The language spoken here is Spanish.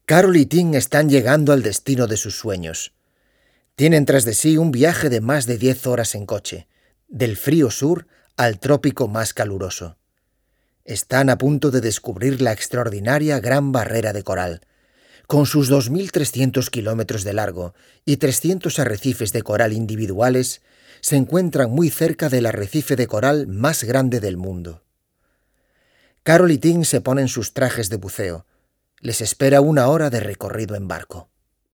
Carol y Tim están llegando al destino de sus sueños. Tienen tras de sí un viaje de más de 10 horas en coche, del frío sur al trópico más caluroso. Están a punto de descubrir la extraordinaria Gran Barrera de Coral. Con sus 2.300 kilómetros de largo y 300 arrecifes de coral individuales, se encuentran muy cerca del arrecife de coral más grande del mundo. Carol y Tim se ponen sus trajes de buceo. Les espera 1 hora de recorrido en barco.